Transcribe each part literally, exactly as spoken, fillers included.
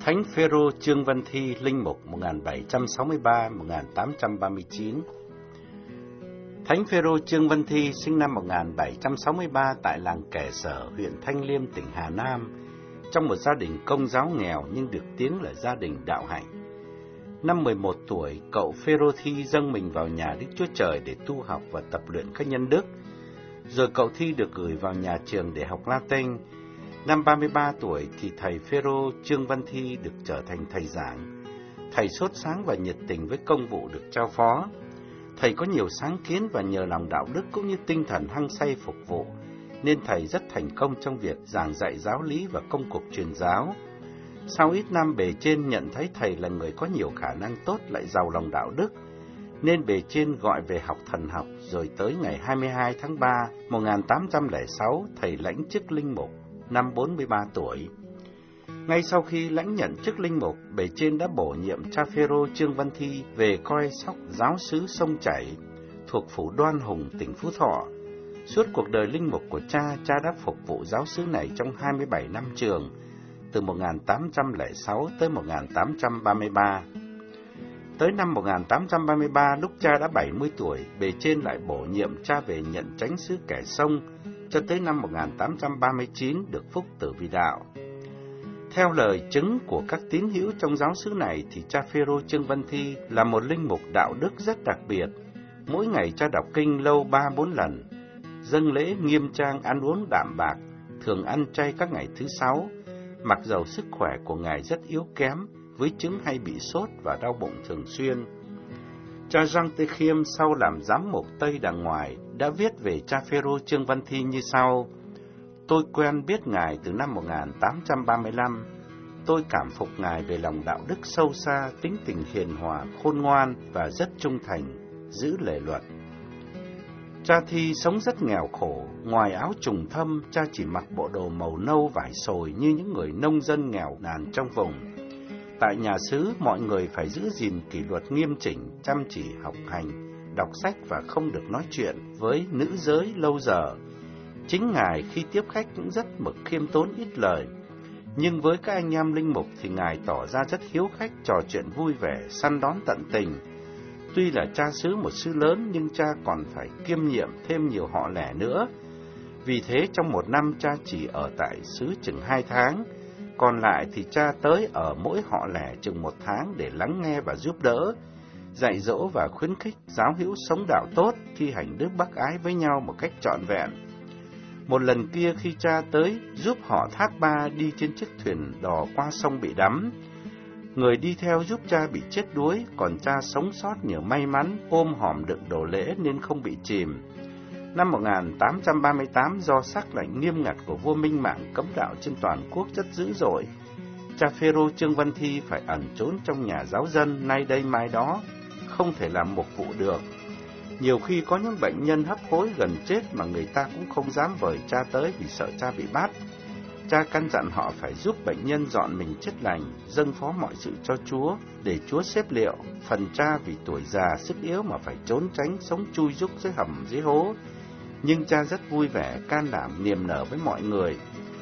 Thánh Phêrô Trương Văn Thi, linh mục một nghìn bảy trăm sáu mươi ba đến một nghìn tám trăm ba mươi chín. Thánh Phêrô Trương Văn Thi sinh năm một nghìn bảy trăm sáu mươi ba tại làng Kẻ Sở, huyện Thanh Liêm, tỉnh Hà Nam, trong một gia đình công giáo nghèo nhưng được tiếng là gia đình đạo hạnh. Năm mười một tuổi, cậu Phêrô Thi dâng mình vào nhà Đức Chúa Trời để tu học và tập luyện các nhân đức. Rồi cậu Thi được gửi vào nhà trường để học Latin. Năm ba mươi ba tuổi thì thầy Phêrô Trương Văn Thi được trở thành thầy giảng. Thầy sốt sáng và nhiệt tình với công vụ được trao phó. Thầy có nhiều sáng kiến và nhờ lòng đạo đức cũng như tinh thần hăng say phục vụ, nên thầy rất thành công trong việc giảng dạy giáo lý và công cuộc truyền giáo. Sau ít năm, bề trên nhận thấy thầy là người có nhiều khả năng tốt lại giàu lòng đạo đức, nên bề trên gọi về học thần học. Rồi tới ngày hai mươi hai tháng ba năm một nghìn tám trăm lẻ sáu, thầy lãnh chức linh mục, năm bốn mươi ba tuổi. Ngay sau khi lãnh nhận chức linh mục, bề trên đã bổ nhiệm cha Phêrô Trương Văn Thi về coi sóc giáo xứ Sông Chảy, thuộc phủ Đoan Hùng, tỉnh Phú Thọ. Suốt cuộc đời linh mục của cha, cha đã phục vụ giáo xứ này trong hai mươi bảy năm trường, từ một nghìn tám trăm lẻ sáu tới một nghìn tám trăm ba mươi ba. Tới năm một nghìn tám trăm ba mươi ba, lúc cha đã bảy mươi tuổi, bề trên lại bổ nhiệm cha về nhận chánh xứ Kẻ Sông, cho tới năm một nghìn tám trăm ba mươi chín được phúc tử vì đạo. Theo lời chứng của các tín hữu trong giáo xứ này thì cha Phêrô Trương Văn Thi là một linh mục đạo đức rất đặc biệt. Mỗi ngày cha đọc kinh lâu ba bốn lần, dâng lễ nghiêm trang, ăn uống đạm bạc, thường ăn chay các ngày thứ sáu. Mặc dầu sức khỏe của ngài rất yếu kém, với chứng hay bị sốt và đau bụng thường xuyên. Cha Jean Tê Khiêm sau làm giám mục Tây Đàng Ngoài đã viết về cha Phêrô Trương Văn Thi như sau: Tôi quen biết ngài từ năm một nghìn tám trăm ba mươi lăm. Tôi cảm phục ngài về lòng đạo đức sâu xa, tính tình hiền hòa, khôn ngoan và rất trung thành, giữ lề luật. Cha Thi sống rất nghèo khổ, ngoài áo trùng thâm, cha chỉ mặc bộ đồ màu nâu vải sồi như những người nông dân nghèo nàn trong vùng. Tại nhà xứ, mọi người phải giữ gìn kỷ luật nghiêm chỉnh, chăm chỉ học hành, đọc sách và không được nói chuyện với nữ giới lâu giờ. Chính ngài khi tiếp khách cũng rất mực khiêm tốn ít lời. Nhưng với các anh em linh mục thì ngài tỏ ra rất hiếu khách, trò chuyện vui vẻ, săn đón tận tình. Tuy là cha xứ một xứ lớn nhưng cha còn phải kiêm nhiệm thêm nhiều họ lẻ nữa. Vì thế trong một năm cha chỉ ở tại xứ chừng hai tháng, còn lại thì cha tới ở mỗi họ lẻ chừng một tháng để lắng nghe và giúp đỡ, dạy dỗ và khuyến khích giáo hữu sống đạo tốt, thi hành đức bác ái với nhau một cách trọn vẹn. Một lần kia khi cha tới giúp họ Thác Ba đi trên chiếc thuyền đò qua sông bị đắm, người đi theo giúp cha bị chết đuối, còn cha sống sót nhờ may mắn ôm hòm đựng đồ lễ nên không bị chìm. Năm một nghìn tám trăm ba mươi tám, do sắc lệnh nghiêm ngặt của vua Minh Mạng cấm đạo trên toàn quốc rất dữ dội, cha Phêrô Trương Văn Thi phải ẩn trốn trong nhà giáo dân nay đây mai đó, không thể làm mục vụ được. Nhiều khi có những bệnh nhân hấp hối gần chết mà người ta cũng không dám vời cha tới vì sợ cha bị bắt. Cha căn dặn họ phải giúp bệnh nhân dọn mình chết lành, dâng phó mọi sự cho Chúa, để Chúa xếp liệu. Phần cha vì tuổi già, sức yếu mà phải trốn tránh, sống chui rúc dưới hầm dưới hố. Nhưng cha rất vui vẻ, can đảm, niềm nở với mọi người.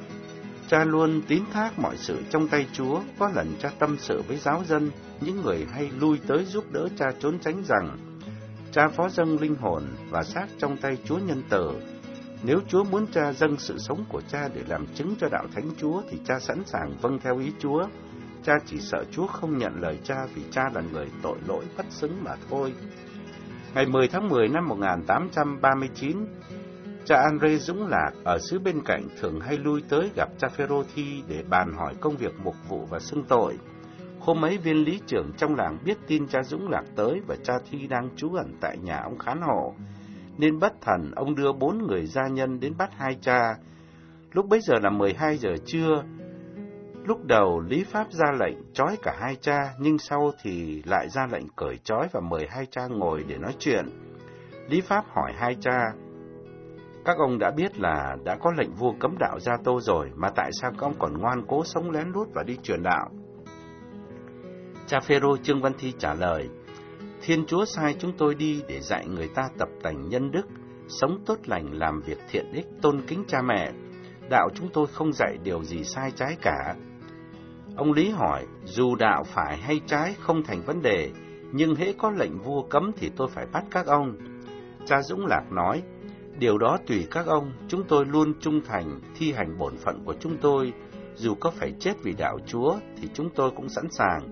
Cha luôn tín thác mọi sự trong tay Chúa. Có lần cha tâm sự với giáo dân, những người hay lui tới giúp đỡ cha trốn tránh rằng cha phó dâng linh hồn và xác trong tay Chúa nhân từ. Nếu Chúa muốn cha dâng sự sống của cha để làm chứng cho đạo thánh Chúa thì cha sẵn sàng vâng theo ý Chúa. Cha chỉ sợ Chúa không nhận lời cha vì cha là người tội lỗi bất xứng mà thôi. Ngày mười tháng mười năm một nghìn tám trăm ba mươi chín, cha André Dũng Lạc ở xứ bên cạnh thường hay lui tới gặp cha Phêrô Thi để bàn hỏi công việc mục vụ và xưng tội. Hôm ấy viên lý trưởng trong làng biết tin cha Dũng Lạc tới và cha Thi đang trú ẩn tại nhà ông Khán Hộ, nên bất thần ông đưa bốn người gia nhân đến bắt hai cha. Lúc bấy giờ là mười hai giờ trưa. Lúc đầu lý pháp ra lệnh trói cả hai cha, nhưng sau thì lại ra lệnh cởi trói và mời hai cha ngồi để nói chuyện. Lý pháp hỏi hai cha: Các ông đã biết là đã có lệnh vua cấm đạo Gia Tô rồi, mà tại sao các ông còn ngoan cố sống lén lút và đi truyền đạo? Cha Phêrô Trương Văn Thi trả lời: Thiên Chúa sai chúng tôi đi để dạy người ta tập tành nhân đức, sống tốt lành, làm việc thiện ích, tôn kính cha mẹ. Đạo chúng tôi không dạy điều gì sai trái cả. Ông Lý hỏi, dù đạo phải hay trái không thành vấn đề, nhưng hễ có lệnh vua cấm thì tôi phải bắt các ông. Cha Dũng Lạc nói, điều đó tùy các ông, chúng tôi luôn trung thành, thi hành bổn phận của chúng tôi, dù có phải chết vì đạo Chúa thì chúng tôi cũng sẵn sàng.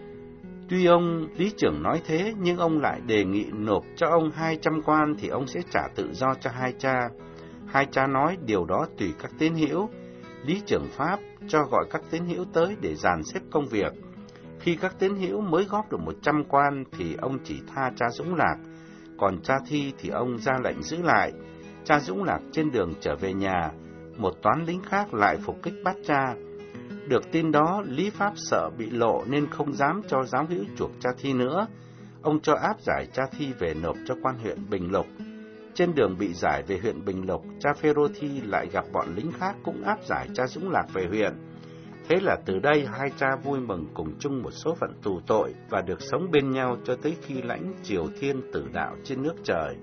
Tuy ông Lý trưởng nói thế, nhưng ông lại đề nghị nộp cho ông hai trăm quan thì ông sẽ trả tự do cho hai cha. Hai cha nói điều đó tùy các tín hữu. Lý trưởng Pháp cho gọi các tín hữu tới để dàn xếp công việc. Khi các tín hữu mới góp được một trăm quan thì ông chỉ tha cha Dũng Lạc, còn cha Thi thì ông ra lệnh giữ lại. Cha Dũng Lạc trên đường trở về nhà, một toán lính khác lại phục kích bắt cha. Được tin đó, Lý Pháp sợ bị lộ nên không dám cho giáo hữu chuộc cha Thi nữa. Ông cho áp giải cha Thi về nộp cho quan huyện Bình Lục. Trên đường bị giải về huyện Bình Lục, cha Phêrô Thi lại gặp bọn lính khác cũng áp giải cha Dũng Lạc về huyện. Thế là từ đây hai cha vui mừng cùng chung một số phận tù tội và được sống bên nhau cho tới khi lãnh triều thiên tử đạo trên nước trời.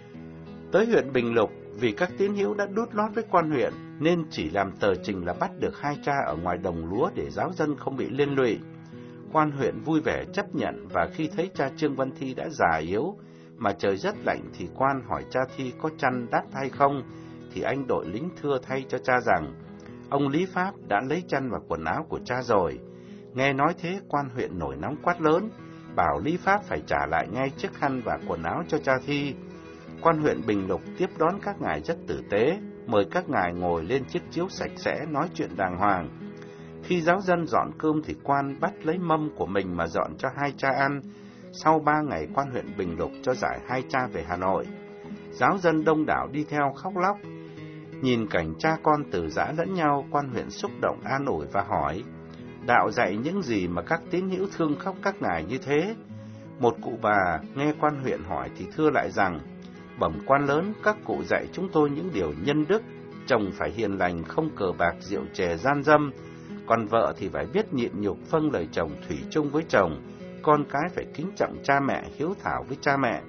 Tới huyện Bình Lục, vì các tín hữu đã đút lót với quan huyện, nên chỉ làm tờ trình là bắt được hai cha ở ngoài đồng lúa để giáo dân không bị liên lụy. Quan huyện vui vẻ chấp nhận, và khi thấy cha Trương Văn Thi đã già yếu, mà trời rất lạnh thì quan hỏi cha Thi có chăn đắp hay không, thì anh đội lính thưa thay cho cha rằng, ông Lý Pháp đã lấy chăn và quần áo của cha rồi. Nghe nói thế, quan huyện nổi nóng quát lớn, bảo Lý Pháp phải trả lại ngay chiếc khăn và quần áo cho cha Thi. Quan huyện Bình Lục tiếp đón các ngài rất tử tế, mời các ngài ngồi lên chiếc chiếu sạch sẽ nói chuyện đàng hoàng. Khi giáo dân dọn cơm thì quan bắt lấy mâm của mình mà dọn cho hai cha ăn. Sau ba ngày, quan huyện Bình Lục cho giải hai cha về Hà Nội. Giáo dân đông đảo đi theo khóc lóc. Nhìn cảnh cha con từ giã lẫn nhau, quan huyện xúc động an ủi và hỏi, đạo dạy những gì mà các tín hữu thương khóc các ngài như thế? Một cụ bà nghe quan huyện hỏi thì thưa lại rằng, bẩm quan lớn, các cụ dạy chúng tôi những điều nhân đức, chồng phải hiền lành, không cờ bạc rượu chè gian dâm, còn vợ thì phải biết nhịn nhục vâng lời chồng, thủy chung với chồng, con cái phải kính trọng cha mẹ, hiếu thảo với cha mẹ.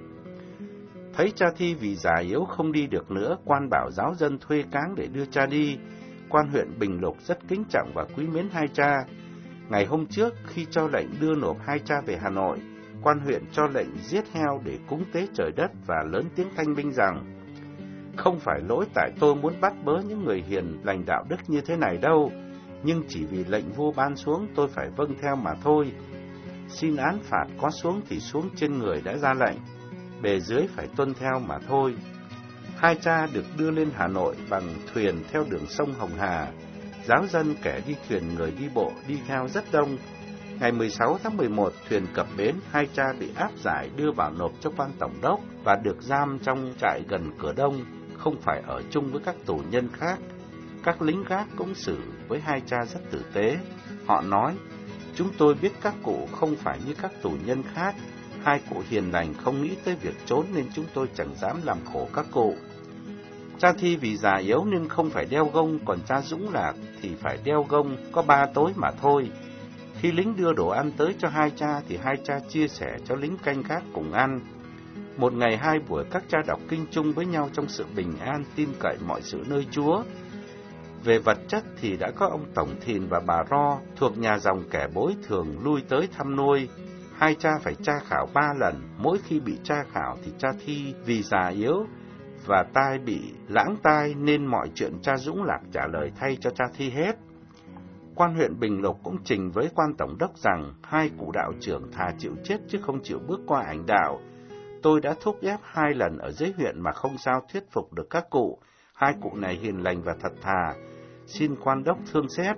Thấy cha Thi vì già yếu không đi được nữa, quan bảo giáo dân thuê cáng để đưa cha đi. Quan huyện Bình Lục rất kính trọng và quý mến hai cha. Ngày hôm trước, khi cho lệnh đưa nộp hai cha về Hà Nội, quan huyện cho lệnh giết heo để cúng tế trời đất và lớn tiếng thanh minh rằng, không phải lỗi tại tôi muốn bắt bớ những người hiền lành đạo đức như thế này đâu, nhưng chỉ vì lệnh vua ban xuống tôi phải vâng theo mà thôi. Xin án phạt có xuống thì xuống trên người đã ra lệnh, bề dưới phải tuân theo mà thôi. Hai cha được đưa lên Hà Nội bằng thuyền theo đường sông Hồng Hà. Giáo dân kẻ đi thuyền người đi bộ đi theo rất đông. Ngày mười sáu tháng mười một, thuyền cập bến, hai cha bị áp giải đưa vào nộp cho quan tổng đốc và được giam trong trại gần cửa đông, không phải ở chung với các tù nhân khác. Các lính gác cũng xử với hai cha rất tử tế. Họ nói, chúng tôi biết các cụ không phải như các tù nhân khác. Hai cụ hiền lành không nghĩ tới việc trốn nên chúng tôi chẳng dám làm khổ các cụ. Cha Thi vì già yếu nên không phải đeo gông, còn cha Dũng Lạc thì phải đeo gông có ba tối mà thôi. Khi lính đưa đồ ăn tới cho hai cha thì hai cha chia sẻ cho lính canh khác cùng ăn. Một ngày hai buổi các cha đọc kinh chung với nhau trong sự bình an, tin cậy mọi sự nơi Chúa. Về vật chất thì đã có ông Tổng Thìn và bà Ro thuộc nhà dòng kẻ bối thường lui tới thăm nuôi. Hai cha phải tra khảo ba lần, mỗi khi bị tra khảo thì cha Thi vì già yếu và tai bị lãng tai nên mọi chuyện cha Dũng Lạc trả lời thay cho cha Thi hết. Quan huyện Bình Lục cũng trình với quan tổng đốc rằng hai cụ đạo trưởng thà chịu chết chứ không chịu bước qua ảnh đạo. Tôi đã thúc ép hai lần ở dưới huyện mà không sao thuyết phục được các cụ. Hai cụ này hiền lành và thật thà, xin quan đốc thương xét.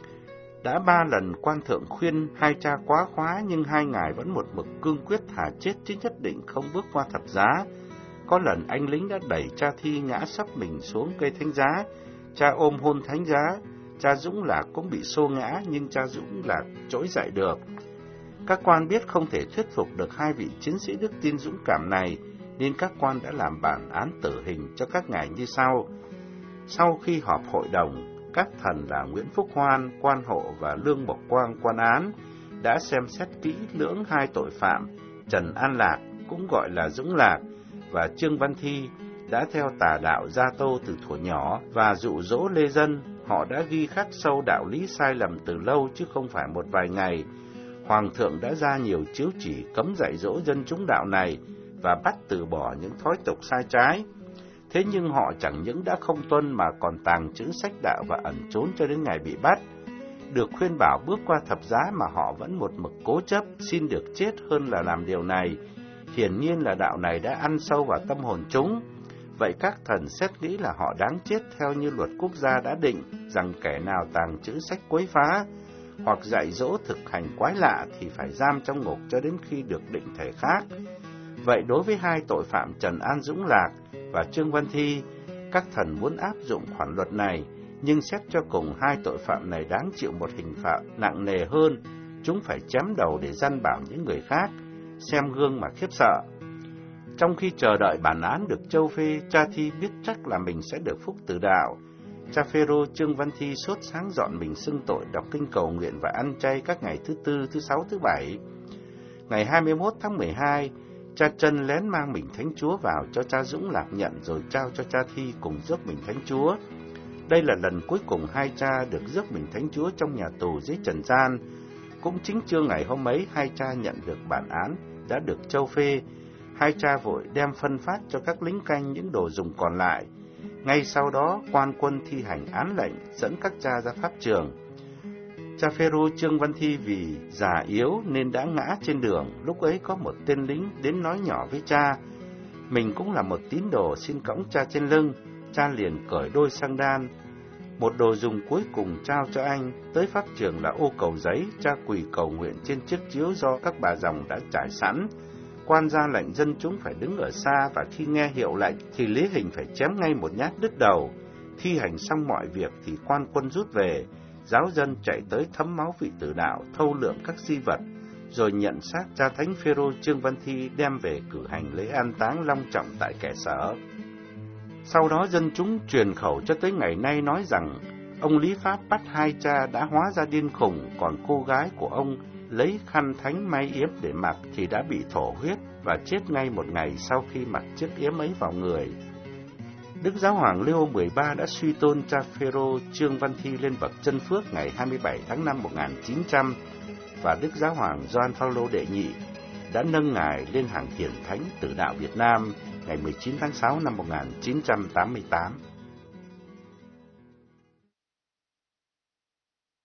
Đã ba lần quan thượng khuyên hai cha quá khóa, nhưng hai ngài vẫn một mực cương quyết thà chết chứ nhất định không bước qua thập giá. Có lần anh lính đã đẩy cha Thi ngã sấp mình xuống cây thánh giá, cha ôm hôn thánh giá. Cha Dũng Lạc cũng bị xô ngã, nhưng cha Dũng Lạc trỗi dậy được. Các quan biết không thể thuyết phục được hai vị chiến sĩ đức tin dũng cảm này, nên các quan đã làm bản án tử hình cho các ngài như sau. Sau khi họp hội đồng, các thần là Nguyễn Phúc Hoan, quan hộ và Lương Bộc Quang, quan án, đã xem xét kỹ lưỡng hai tội phạm, Trần An Lạc, cũng gọi là Dũng Lạc, và Trương Văn Thi, đã theo tà đạo Gia Tô từ thuở nhỏ và dụ dỗ lê dân, họ đã ghi khắc sâu đạo lý sai lầm từ lâu chứ không phải một vài ngày. Hoàng thượng đã ra nhiều chiếu chỉ cấm dạy dỗ dân chúng đạo này và bắt từ bỏ những thói tục sai trái. Thế nhưng họ chẳng những đã không tuân mà còn tàng trữ sách đạo và ẩn trốn cho đến ngày bị bắt. Được khuyên bảo bước qua thập giá mà họ vẫn một mực cố chấp, xin được chết hơn là làm điều này. Hiển nhiên là đạo này đã ăn sâu vào tâm hồn chúng. Vậy các thần xét nghĩ là họ đáng chết theo như luật quốc gia đã định, rằng kẻ nào tàng trữ sách quấy phá, hoặc dạy dỗ thực hành quái lạ thì phải giam trong ngục cho đến khi được định thể khác. Vậy đối với hai tội phạm Trần An Dũng Lạc và Trương Văn Thi, các thần muốn áp dụng khoản luật này, nhưng xét cho cùng hai tội phạm này đáng chịu một hình phạt nặng nề hơn, chúng phải chém đầu để răn bảo những người khác, xem gương mà khiếp sợ. Trong khi chờ đợi bản án được châu phê, cha Thi biết chắc là mình sẽ được phúc tử đạo. Cha Phêrô Trương Văn Thi sốt sáng dọn mình xưng tội, đọc kinh cầu nguyện và ăn chay các ngày thứ tư, thứ sáu, thứ bảy. Ngày hai mươi mốt tháng mười hai, cha Trân lén mang mình Thánh Chúa vào cho cha Dũng Lạc nhận rồi trao cho cha Thi cùng rước mình Thánh Chúa. Đây là lần cuối cùng hai cha được rước mình Thánh Chúa trong nhà tù dưới trần gian. Cũng chính trưa ngày hôm ấy, hai cha nhận được bản án đã được châu phê. Hai cha vội đem phân phát cho các lính canh những đồ dùng còn lại. Ngay sau đó, quan quân thi hành án lệnh, dẫn các cha ra pháp trường. Cha Phêrô Trương Văn Thi vì già yếu nên đã ngã trên đường. Lúc ấy có một tên lính đến nói nhỏ với cha. Mình cũng là một tín đồ, xin cõng cha trên lưng. Cha liền cởi đôi xăng đan. Một đồ dùng cuối cùng trao cho anh. Tới pháp trường là ô cầu giấy. Cha quỳ cầu nguyện trên chiếc chiếu do các bà dòng đã trải sẵn. Quan ra lệnh dân chúng phải đứng ở xa, và khi nghe hiệu lệnh thì Lý Hình phải chém ngay một nhát đứt đầu. Thi hành xong mọi việc thì quan quân rút về. Giáo dân chạy tới thấm máu vị tử đạo, thâu lượm các di vật, rồi nhận xác cha Thánh Phêrô Trương Văn Thi đem về cử hành lễ an táng long trọng tại Kẻ Sở. Sau đó dân chúng truyền khẩu cho tới ngày nay nói rằng ông Lý Pháp bắt hai cha đã hóa ra điên khùng, còn cô gái của ông lấy khăn thánh may yếm để mặc thì đã bị thổ huyết và chết ngay một ngày sau khi mặc chiếc yếm ấy vào người. Đức Giáo hoàng Leo mười ba đã suy tôn cha Phêrô Trương Văn Thi lên bậc chân phước ngày hai mươi bảy tháng năm một nghìn chín trăm, và Đức Giáo hoàng Gioan Phaolô đệ nhị đã nâng ngài lên hàng hiển thánh tử đạo Việt Nam ngày mười chín tháng sáu năm một nghìn chín trăm tám mươi tám.